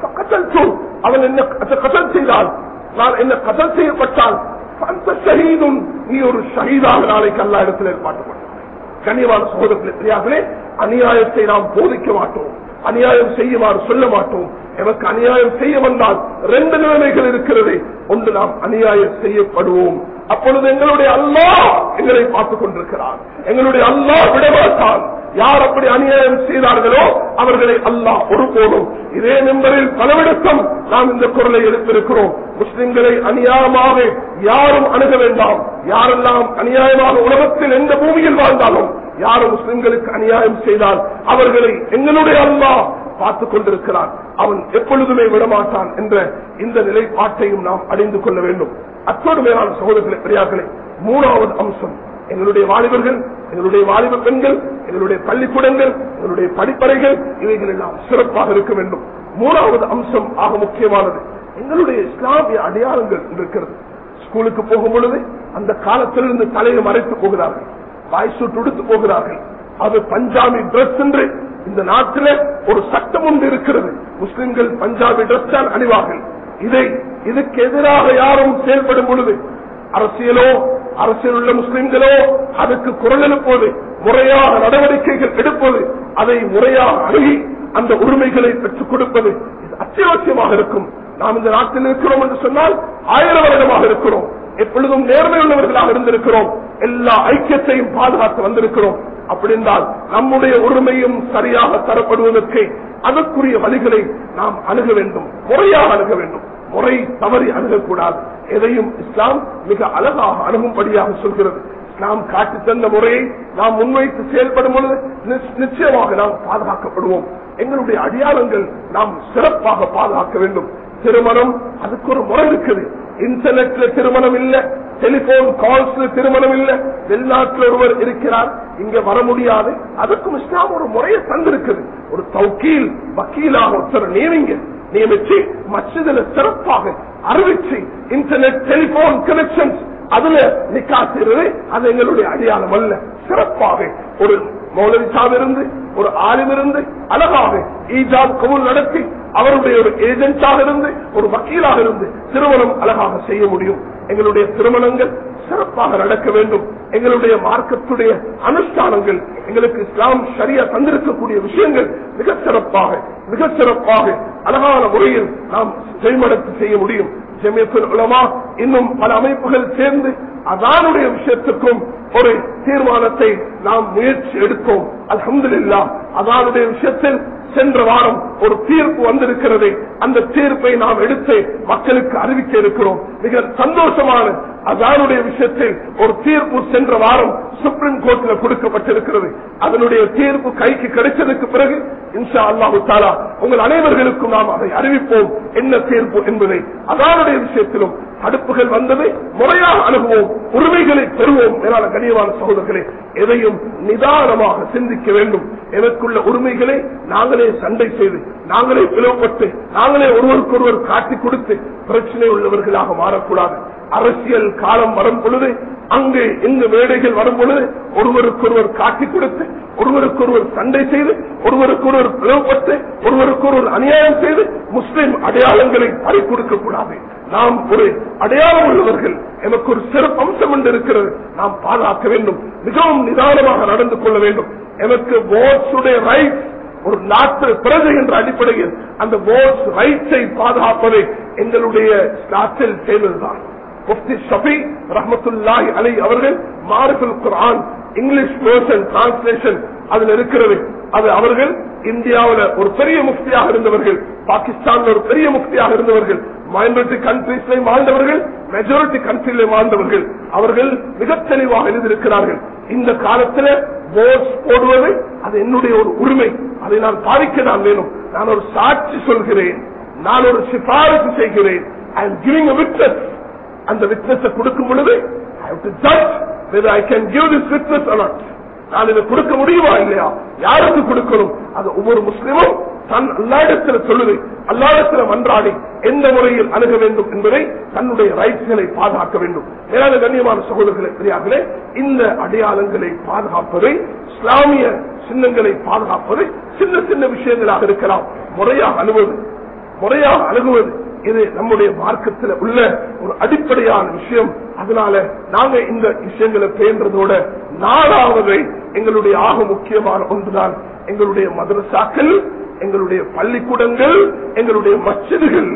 [SPEAKER 1] அவன் என்ன கதல் செய்தால், நான் என்ன கதல் செய்யப்பட்டால் அந்த ஷஹீதும், நீ ஒரு ஷஹீதாக நாளைக்கு அல்லா இடத்தில் ஏற்பாட்டு பண்ண. கண்ணியமான சகோதரர்களே, தெரியாமலே அநியாயத்தை நாம் போதிக்க மாட்டோம், அநியாயம் செய்யுமாறு சொல்ல மாட்டோம். எனக்கு அநியாயம் செய்ய வந்தால் ரெண்டு நிலைமைகள் இருக்கிறது. ஒன்று, நாம் அநியாயம் செய்யப்படுவோம், அப்பொழுது எங்களுடைய அல்லாஹ் எங்களை பார்த்துக் கொண்டிருக்கிறார், எங்களுடைய அல்லாஹ் விடமாட்டான். யார் அப்படி அநியாயம் செய்தார்களோ அவர்களை அல்லாஹ் ஒருபோதும். இதே நம்பரில் பலவிடத்தம் நாம் இந்த குரலை எடுத்திருக்கிறோம். முஸ்லிம்களை அநியாயமாக யாரும் அணுக வேண்டாம். யாரெல்லாம் அநியாயமாக உலகத்தில் எந்த பூமியில் வாழ்ந்தாலும், யாரும் முஸ்லிம்களுக்கு அநியாயம் செய்தால் அவர்களை எங்களுடைய அல்லாஹ் பார்த்துக் கொண்டிருக்கிறான், அவன் எப்பொழுதுமே விடமாட்டான் என்ற இந்த நிலைப்பாட்டையும் நாம் அடைந்து கொள்ள வேண்டும். அத்தோடு மேலான சகோதரர்களே, பெரியார்களே, மூணாவது அம்சம், எங்களுடைய வாலிபர்கள், எங்களுடைய வாலிப பெண்கள், எங்களுடைய பள்ளிக்கூடங்கள், எங்களுடைய படிப்பறைகள், இவைகள் எல்லாம் சிறப்பாக இருக்க வேண்டும். மூணாவது அம்சம் ஆக முக்கியமானது, எங்களுடைய இஸ்லாமிய அடையாளங்கள் இருக்கிறது. ஸ்கூலுக்கு போகும் பொழுது அந்த காலத்திலிருந்து தலையை மறைத்து போகிறார்கள், வாய்சூட் உடுத்து போகிறார்கள். அது பஞ்சாபி டிரெஸ் என்று இந்த நாட்டில் ஒரு சட்டம் ஒன்று இருக்கிறது. முஸ்லிம்கள் பஞ்சாபி டிரெஸ் தான் அணிவார்கள். இதை இதுக்கு எதிராக யாரும் செயல்படும் பொழுது, அரசியலோ அரசியல் உள்ள முஸ்லிம்களோ அதுக்கு குரல் எழுப்போது, முறையாக நடவடிக்கைகள் எடுப்பது, அதை முறையாக அணுகி அந்த உரிமைகளை பெற்றுக் கொடுப்பது இது அத்தியாவசியமாக இருக்கும். நாம் இந்த நாட்டில் இருக்கிறோம் என்று சொன்னால் ஆயிரம் வருடமாக இருக்கிறோம், எப்பொழுதும் நேர்மை உள்ளவர்களாக இருந்திருக்கிறோம், எல்லா ஐக்கியத்தையும் பாதுகாத்து வந்திருக்கிறோம். அப்படி என்றால் நம்முடைய உரிமையும் சரியாக தரப்படுவதற்கு அதற்குரிய வழிகளை நாம் அணுக வேண்டும், முறையாக அணுக வேண்டும். முறை தவறி அணுகக்கூடாது. எதையும் இஸ்லாம் மிக அழகாக அணுகும்படியாக சொல்கிறது. இஸ்லாம் காட்டி தந்த முறையை நாம் முன்வைத்து செயல்படும் பொழுது நிச்சயமாக நாம் பாதுகாக்கப்படுவோம். எங்களுடைய அடையாளங்கள் நாம் சிறப்பாக பாதுகாக்க வேண்டும். திருமணம், அதுக்கு ஒரு முறை இருக்குது. இன்டர்நெட்ல திருமணம் இல்ல, டெலிபோன் கால்ஸ்ல திருமணம் இல்ல. வெளிநாட்டில் ஒருவர் இருக்கிறார், இங்க வர முடியாது, அதுக்கும் இஸ்லாம் ஒரு முறையை தந்திருக்குது. ஒரு தௌக்கீல் வக்கீலாக ஒருத்தர் நியமிங்க, நியமிச்சு மஸ்ஜிதில் சிறப்பாக அறிவிச்சு இன்டர்நெட் டெலிபோன் கனெக்ஷன் அதுல நிக்கா செய்வது அது எங்களுடைய அடையாளம் அல்ல. சிறப்பாக ஒரு மௌலவி சாப் இருந்து, ஒரு ஆலிம் இருந்து அழகாக ஈஜாப் கபூல் நடத்தி அவருடைய ஒரு ஏஜென்டாக இருந்து, ஒரு வக்கீலாக இருந்து திருமணம் அழகாக செய்ய முடியும். எங்களுடைய திருமணங்கள் சிறப்பாக நடக்க வேண்டும். எங்களுடைய மார்க்கத்துடைய அனுஷ்டானங்கள், எங்களுக்கு இஸ்லாம் ஷரியா தந்திருக்கக்கூடிய விஷயங்கள் மிக சிறப்பாக மிக சிறப்பாக அழகான முறையில் நாம் செய்மடத்து செய்ய முடியும். ஜமியத்துல் உலமா இன்னும் பல அமைப்புகள் சேர்ந்து அதானுடைய விஷயத்துக்கும் ஒரு தீர்மானத்தை நாம் முயற்சி எடுத்தோம். அல்ஹம்துலில்லாஹ், அதானுடைய விஷயத்தில் சென்ற வாரம் ஒரு தீர்ப்பு வந்திருக்கிறது. அந்த தீர்ப்பை நாம் எடுத்து மக்களுக்கு அறிவிக்க இருக்கிறோம். மிக சந்தோஷமான அதானுடைய விஷயத்தில் ஒரு தீர்ப்பு சென்ற வாரம் சுப்ரீம் கோர்ட்ல கொடுக்கப்பட்டிருக்கிறது. அதனுடைய தீர்ப்பு கைக்கு கிடைச்சதுக்கு பிறகு இன்ஷா அல்லாஹு தஆலா உங்கள் அனைவர்களுக்கும் நாம் அதை அறிவிப்போம், என்ன தீர்ப்பு என்பதை. அதானுடைய விஷயத்திலும் தடுப்புகள் வந்தது, முறையாக அணுகுவோம், உரிமைகளை பெறுவோம். மேலான கண்ணியமான சகோதரர்களே, எதையும் நிதானமாக சிந்திக்க வேண்டும். எனக்குள்ள உரிமைகளை நாங்களே சண்டை செய்து, நாங்களே பிளவுபட்டு, நாங்களே ஒருவருக்கொருவர் காட்டிக் கொடுத்து பிரச்சனை உள்ளவர்களாக மாறக்கூடாது. அரசியல் காலம் வரும் பொழுது, அங்கு எங்கு மேடைகள் வரும் பொழுது ஒருவருக்கொருவர் காட்டிக் கொடுத்து, ஒருவருக்கொருவர் சண்டை செய்து, ஒருவருக்கொருவர் பிளவுபட்டு, ஒருவருக்கொருவர் அநியாயம் செய்து முஸ்லிம் அடையாளங்களை பறி கொடுக்க கூடாது. நாம் ஒரு அடையாளம் உள்ளவர்கள், எனக்கு ஒரு சிறப்பு அம்சம் என்று இருக்கிறது, நாம் பாதுகாக்க வேண்டும். மிகவும் நிதானமாக நடந்து கொள்ள வேண்டும். எனக்கு ஓட்ஸுடைய ரைட்ஸ், ஒரு நாட்டு பிரஜை என்ற அடிப்படையில் அந்த ஓட்ஸ் ரைட்ஸை பாதுகாப்பதை எங்களுடைய நாட்டில் தேவைதான். முஃப்தி ஷஃபி ரஹ்மத்துல்லாஹி அலைஹி அவர்கள் Maariful Quran English version translation அதில் இருக்கிறது. அது அவர்கள் இந்தியாவில் ஒரு பெரிய முஃப்தியாக இருந்தவர்கள், பாகிஸ்தான்ல ஒரு பெரிய முஃப்தியாக இருந்தவர்கள், மைனாரிட்டி கண்ட்ரீஸ்ல வாழ்ந்தவர்கள், மெஜாரிட்டி கண்ட்ரியில வாழ்ந்தவர்கள். அவர்கள் மிக தெளிவாக எழுதியிருக்கிறார்கள், இந்த காலத்தில் ஓட்ஸ் போடுவது அது என்னுடைய ஒரு உரிமை, அதை நான் பாதிக்க நான் வேணும். நான் ஒரு சாட்சி சொல்கிறேன், நான் ஒரு சிபாரிசு செய்கிறேன். I am giving a witness. அந்த விட்னஸ் கொடுக்கும் பொழுது I have to judge whether I can give this witness or not. நான் இதை கொடுக்க முடியுமா இல்லையா, யாருக்கு கொடுக்கணும், அது ஒவ்வொரு முஸ்லிமும் தன் அல்லாஹ்விடத்தில் சொல்லுது, அல்லாஹ்விடத்தில் மன்றாடி எந்த முறையில் அணுக வேண்டும் என்பதை தன்னுடைய ரைட்ஸ்களை பாதுகாக்க வேண்டும். மேலான கண்ணியமான சகோதரர்களே, பெரியார்களே, இந்த அடையாளங்களை பாதுகாப்பதை, இஸ்லாமிய சின்னங்களை பாதுகாப்பது சின்ன சின்ன விஷயங்களாக இருக்கலாம். முறையாக அணுகுவது முறையாக அணுகுவது இது நம்முடைய மார்க்கத்தில் உள்ள ஒரு அடிப்படையான விஷயம். அதனால நாங்க இந்த விஷயங்களை பேன்றதோட நாலாவது எங்களுடைய ஆக முக்கியமான ஒன்றுதான் எங்களுடைய மதரசாக்கள், எங்களுடைய பள்ளிக்கூடங்கள், எங்களுடைய மஸ்ஜிதுகள்.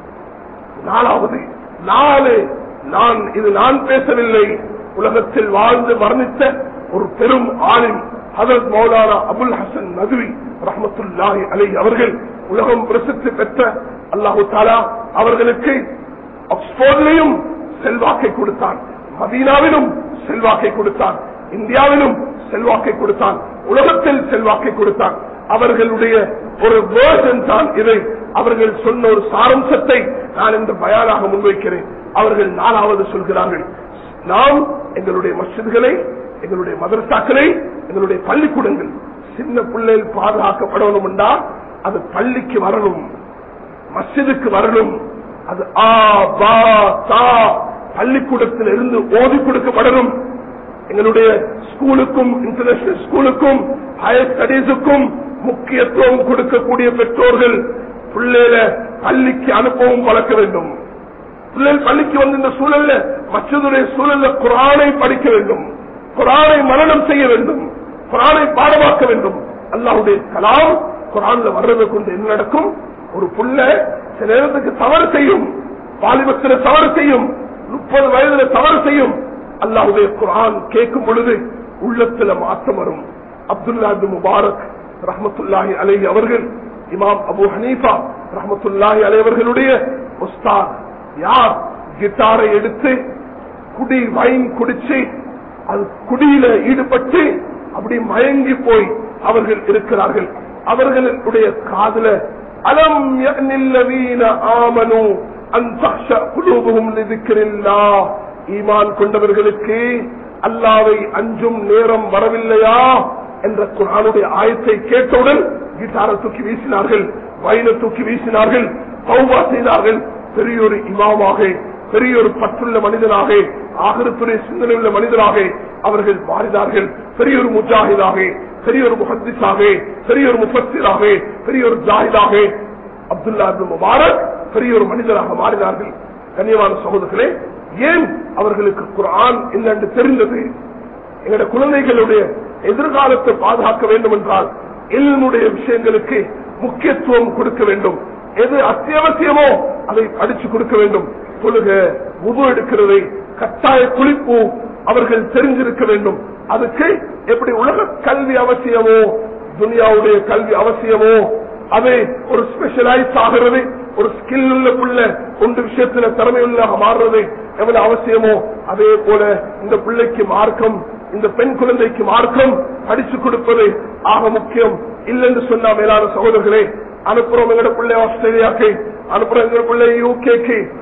[SPEAKER 1] நாலாவது நாலு நான் இது நான் பேசவில்லை, உலகத்தில் வாழ்ந்து மரணித்த ஒரு பெரும் ஆலிம் ஹஜ்ரத் மௌலானா அபுல் ஹசன் நதுவி ரஹ்மத்துல்லாஹி அலைஹி அவர்கள் உலகம் பிரசித்தி பெற்ற அல்லாஹு தஆலா அவர்களுக்கு ஆக்ஸ்போர்ட்லையும் செல்வாக்கை கொடுத்தான், மதீனாவிலும் செல்வாக்கை கொடுத்தான், இந்தியாவிலும் செல்வாக்கை கொடுத்தான், உலகத்தில் செல்வாக்கை கொடுத்தான். அவர்களுடைய ஒரு வேர்ஷன் தான் இதை. அவர்கள் சொன்ன ஒரு சாரம்சத்தை நான் இந்த பயானாக முன்வைக்கிறேன். அவர்கள் நாலாவது சொல்கிறார்கள், நாம் எங்களுடைய மஸ்ஜிதுகளை, எங்களுடைய மதரசாக்களை, எங்களுடைய பள்ளிக்கூடங்கள் சின்ன பிள்ளைகள் பாதுகாக்கப்படணும் என்றால் அது பள்ளிக்கு வரணும், மஸ்ஜிதுக்கு வரணும். அது ஆ பா தா பள்ளிக்கூடத்தில் இருந்து ஓதி கொடுக்கப்படணும். எங்களுடைய ஸ்கூலுக்கும், இன்டர்நேஷனல் ஸ்கூலுக்கும், ஹையர் ஸ்டடீஸுக்கும் முக்கியத்துவம் கொடுக்கக்கூடிய பெற்றோர்கள் பிள்ளைகள பள்ளிக்கு அனுப்பவும் வளர்க்க வேண்டும். பிள்ளைகள் பள்ளிக்கு வந்து இந்த சூழல்ல, மஸ்ஜிதுடைய சூழல்ல குர்ஆனை படிக்க வேண்டும், குர்ஆனை மனனம் செய்ய வேண்டும், குர்ஆனை பாடமாக்க வேண்டும். அல்லாஹ்வுடைய கலாம் குர்ஆன்ல வர்றதை கொண்டு என்ன நடக்கும்? ஒரு புள்ள சில நேரத்துக்கு தவறு செய்யும், வாலிபத்தில் தவறு செய்யும், முப்பது வயதுல தவறு செய்யும். அல்லாஹ்வுடைய குர்ஆன் கேட்கும் பொழுது உள்ளத்துல மாற்றம் வரும். அப்துல்லா இப்னு முபாரக் ரஹ்மத்துல்லாஹி அலைஹி அவர்கள், இமாம் அபூ ஹனீஃபா ரஹ்மத்துல்லாஹி அலைஹி அவர்களுடைய உஸ்தாத். யார் கிட்டாரை எடுத்து குடி வைன் குடிச்சு அது குடியில ஈடுபட்டு அப்படி மயங்கி போய் அவர்கள் இருக்கிறார்கள். அவர்களுடைய காதுல அலம் யஅனில்லதீன ஆமனு அன் தஹ்ஷா குலூபுஹும் லிذிக்ரில்லாஹ், ஈமான் கொண்டவர்களுக்கு அல்லாஹ்வை அஞ்சும் நேரம் வரவில்லையா என்ற குர்ஆனுடைய ஆயத்தை கேட்டவுடன் கிட்டாரை தூக்கி வீசினார்கள், வைனை தூக்கி வீசினார்கள், தௌபா செய்தார்கள். பெரியோரு இமாமாக, பெரியோரு பற்றுள்ள மனிதனாக, ஆகிரத்துடைய சிந்தனை உள்ள மனிதனாக அவர்கள் மாறினார்கள். பெரியோரு முஜாஹிதாக, பெரியோரு முஹத்திஸாக, பெரியோரு முஃபஸ்ஸிராக, பெரியோரு ஜாஹிதாக அப்துல்லா இப்னு முபாரக் பெரியோரு மனிதராக மாறினார்கள். கண்ணியமான சகோதரர்களே, ஏன் அவர்களுக்கு குர்ஆன் என்னென்று தெரிந்தது? எங்களுடைய குழந்தைகளுடைய எதிர்காலத்தை பாதுகாக்க வேண்டும் என்றால் இல்முடைய விஷயங்களுக்கு முக்கியத்துவம் கொடுக்க வேண்டும். எது அத்தியாவசியமோ அதை படிச்சு கொடுக்க வேண்டும். தொழுக, வுது எடுக்கிறதை, கட்டாய குளிப்பு அவர்கள் தெரிஞ்சிருக்க வேண்டும். அதுக்கு எப்படி உலக கல்வி அவசியமோ, துனியாவுடைய கல்வி அவசியமோ, அது ஒரு ஸ்பெஷலைஸ் ஆகிறது, ஒரு ஸ்கில் உள்ள பிள்ளை ஒன்று விஷயத்துல திறமை உள்ள மாறுறது எவ்வளவு அவசியமோ, அதே போல இந்த பிள்ளைக்கு மார்க்கம், இந்த பெண் குழந்தைக்கு மார்க்கம் படிச்சு கொடுப்பது ஆக முக்கியம். இல்லைன்னு சொன்னா மேலான சகோதரர்களே, அனுப்புறோம் எங்கட பிள்ளை ஆஸ்திரேலியாக்கு, அனுப்புறோம் எங்க பிள்ளை யூகேக்கு,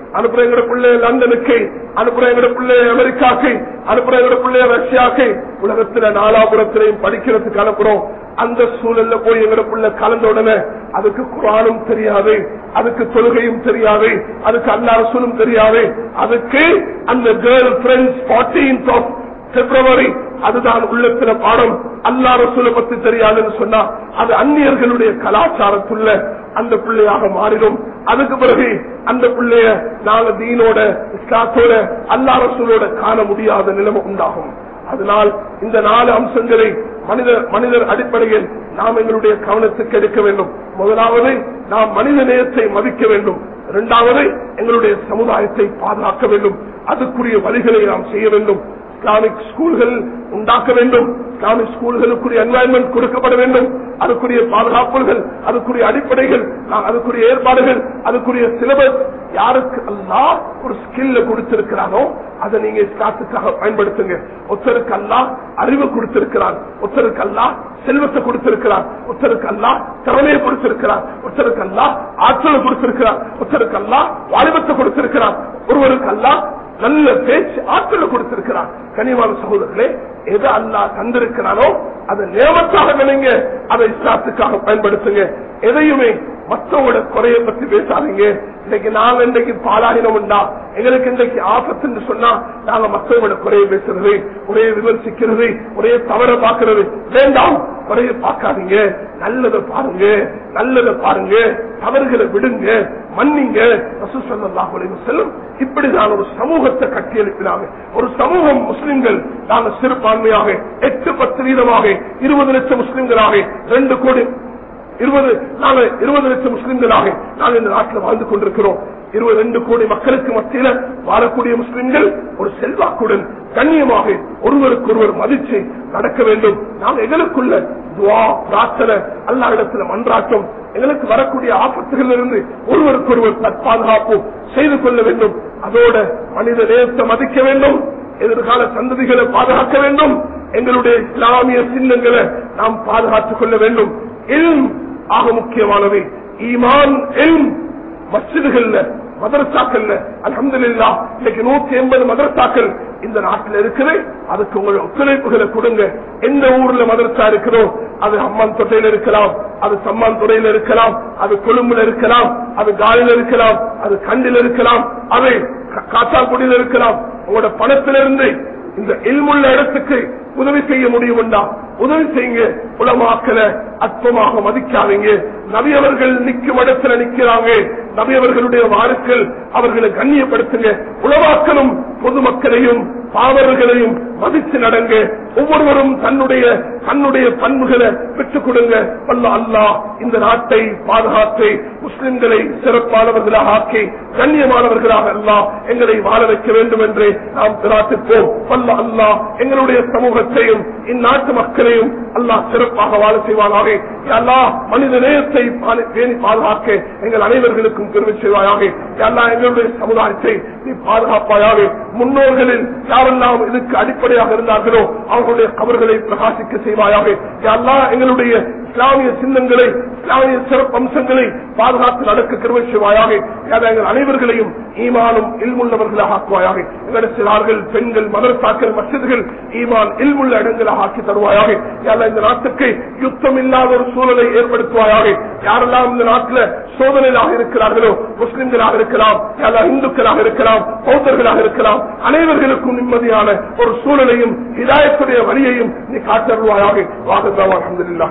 [SPEAKER 1] அனுப்புற எங்கட பிள்ளை லண்டனுக்கு, அனுப்புற எங்கட பிள்ளை அமெரிக்காக்கு, அனுப்புற எங்கட பிள்ளை ரஷ்யாக்கு, உலகத்துல நாலாபுரத்திலையும் படிக்கிறதுக்கு அனுப்புறோம். அந்த சூழல்ல போய் எங்கட பிள்ளை கலந்த உடனே அதுக்கு குர்ஆனும் தெரியாது, அதுக்கு தொழுகையும் தெரியாது, அதுக்கு அல்லாஹ் ரசூலும் தெரியாது, அதுக்கு அந்த கேர்ள் ஃபிரெண்ட்ஸ் பதினான்காம் ஆஃப் பிப்ரவரி அதுதான் உள்ளத்துல பாடம். அல்லாஹ் ரசூலை பத்தி தெரியாதுன்னு சொன்னா அது அந்நியர்களுடைய கலாச்சாரத்துள்ள அந்த பிள்ளையாக மாறிடும். அதுக்கு பிறகு அந்த பிள்ளைய நாங்க தீனோட இஸ்லாத்தோட அல்லாஹ் ரசூலோட காண முடியாத நிலைமை உண்டாகும். அதனால் இந்த நாலு அம்சங்களை மனிதர் மனிதர் அடிப்படையில் நாம் எங்களுடைய கவனத்துக்கு எடுக்க வேண்டும். முதலாவது நாம் மனித நேயத்தை மதிக்க வேண்டும். இரண்டாவது எங்களுடைய சமுதாயத்தை பாதுகாக்க வேண்டும். அதுக்குரிய வழிகளை நாம் செய்ய வேண்டும். இஸ்லாமிக் ஸ்கூல்கள் உண்டாக்க வேண்டும். இஸ்லாமிக் ஸ்கூல்களுக்குரிய என்வாயன்மெண்ட் கொடுக்கப்பட வேண்டும். அதுக்குரிய பாதுகாப்புகள், அதுக்குரிய அடிப்படைகள், அதுக்குரிய ஏற்பாடுகள், அதுக்குரிய சிலபஸ். யாருக்கு அல்லாஹ் ஒரு ஸ்கில்ல கொடுத்திருக்கிறானோ அதை நீங்க இஸ்லாத்துக்காக பயன்படுத்துங்க. ஒருத்தருக்கு அல்லாஹ் அறிவு கொடுத்திருக்கிறான், ஒருத்தருக்கு அல்லாஹ் செல்வத்தை கொடுத்திருக்கிறான், ஒருத்தருக்கு அல்லாஹ் திறமையை கொடுத்திருக்கிறான், ஒருத்தருக்கு அல்லாஹ் ஆற்றலை கொடுத்திருக்கிறான், ஒருத்தருக்கு அல்லாஹ் வாலிபத்தை கொடுத்திருக்கிறான், ஒருவருக்கு அல்லாஹ் நல்ல பேச்சு ஆற்றலை கொடுத்திருக்கிறான். கனிவான சகோதரர்களே, எதை அல்லாஹ் தந்திருக்கிறானோ அதை நியமத்தாக நினைங்க, அதை இஸ்லாத்துக்காக பயன்படுத்துங்க. எதையுமே மற்றவங்களோட குறையை பத்தி பேசாதீங்க. இன்னைக்கு நாங்க இன்றைக்கு பாலாகினோம்டா எங்களுக்கு இன்றைக்கு ஆபத்து சொன்னா நாங்க மற்றவங்களோட குறையை பேசுறது, ஒரே விமர்சிக்கிறது, ஒரே தவற பார்க்கிறது வேண்டாம். குறைய பார்க்காதீங்க, நல்லதை பாருங்க, நல்லதை பாருங்க, தவறுகளை விடுங்க, மன்னிங்க. ரசூல் ஸல்லல்லாஹு அலைஹி வஸல்லம் இப்படிதான் ஒரு சமூகத்தை கட்டி எழுப்பினாங்க. ஒரு சமூகம் முஸ்லிம்கள் நாங்க சிறுபான்மையாக எட்டு பத்து வீதமாக இருபது லட்சம் முஸ்லிம்களாக ரெண்டு கோடி இருபது நாங்க இருபது லட்சம் முஸ்லிம்களாக நாங்கள் இந்த நாட்டில் வாழ்ந்து கொண்டிருக்கிறோம். இருபது ரெண்டு கோடி மக்களுக்கு மத்தியில வாழக்கூடிய முஸ்லிம்கள் ஒரு செல்வாக்குடன் கண்ணியமாக ஒருவருக்கு ஒருவர் மதிச்சு நடக்க வேண்டும். நாங்கள் எங்களுக்குள்ள துஆ பிரார்த்தனை அல்லாஹ் இடத்துல மன்றாட்டம், எங்களுக்கு வரக்கூடிய ஆபத்துகள் இருந்து ஒருவருக்கு ஒருவர் தற்பாதுகாப்பு செய்து கொள்ள வேண்டும். அதோட மனித நேயத்தை மதிக்க வேண்டும். எதிர்கால சந்ததிகளை பாதுகாக்க வேண்டும். எங்களுடைய இஸ்லாமிய சின்னங்களை நாம் பாதுகாத்துக் கொள்ள வேண்டும். இல்ம் ஆக முக்கியமானது. ஈமான் இல்ம் மஸ்ஜிதுகள்ல மதரசாக்கள்ல அல்ஹம்துலில்லாஹ் இன்னைக்கு நூத்தி எண்பது மதரசாக்கள் இந்த நாட்டில் இருக்குது. அதுக்கு உங்கள் ஒத்துழைப்புகளை கொடுங்க. எந்த ஊர்ல மதரசா இருக்கிறோ அது அம்மான் தொட்டையில இருக்கலாம், அது சம்மான் துறையில இருக்கலாம், அது கொழும்புல இருக்கலாம், அது காலில இருக்கலாம், அது கண்டில இருக்கலாம், அது காத்தாக்குடியில இருக்கலாம். உங்களோட பணத்திலிருந்து இந்த இல்முள்ள இடத்துக்கு உதவி செய்ய முடியும்டா உதவி செய்யுங்க. உலமாக்களை அற்பமாக மதிக்காதீங்க. நபியவர்கள் நிற்கும் இடத்துல நிற்கிறாங்க. நபியவர்களுடைய வாருக்கள் அவர்களை கண்ணியப்படுத்துங்க. உலமாக்களும் பொதுமக்களையும் பாவர்களையும் மதித்து நடங்க. ஒவ்வொருவரும் தன்னுடைய தன்னுடைய பண்புகளை பெற்றுக் கொடுங்க. வல்ல அல்லாஹ் இந்த நாட்டை பாதுகாத்து முஸ்லிம்களை சிறப்பானவர்களாக ஆக்கி கண்ணியமானவர்களாக அல்லாஹ் எங்களை வாழ வைக்க வேண்டும் என்று நாம் பிரார்த்திப்போம். வல்ல அல்லாஹ் எங்களுடைய சமூகத்தையும் இந்நாட்டு மக்களையும் அல்லாஹ் சிறப்பாக வாழ செய்வானாக. அல்லாஹ் மனித நேயத்தை பேணி பாதுகாக்க எங்கள் அனைவர்களுக்கும் பெருமை செய்வாயாக. அல்லாஹ் எங்களுடைய சமுதாயத்தை நீ பாதுகாப்பாயாக. முன்னோர்களில் யாரெல்லாம் இதுக்கு அடிப்படையாக இருந்தார்களோ அவர்களுடைய கபர்களை பிரகாசிக்க செய்வாயாக. அல்லாஹ் எங்களுடைய இஸ்லாமிய சின்னங்களை இஸ்லாமிய சிறப்பம்சங்களை பாதுகாத்து நடக்க கிருபை செய்வாயாக. எங்கள் அனைவர்களையும் ஈமானும் இல்முள்ளவர்களாக ஆக்குவாயாக. எங்களுடைய சிறார்கள், பெண்கள், மதரசாக்கள், மஸ்ஜிதுகள் ஈமான் இல்முள்ள இடங்களாக ஆக்கி தருவாயாக. இந்த நாட்டுக்கு யுத்தம் இல்லாத ஒரு சூழலை ஏற்படுத்துவாயாக. யாரெல்லாம் இந்த நாட்டில் சோதனையாக இருக்கிறார்களோ முஸ்லிம்களாக இருக்கலாம், இந்துக்களாக இருக்கலாம், பௌத்தர்களாக இருக்கலாம், அனைவர்களுக்கும் நிம்மதியான ஒரு சூழலையும் ஹிதாயத்துடைய வழியையும் நீ காட்டருவாயாக. வாகதாவா அல்ஹம்துலில்லாஹ்.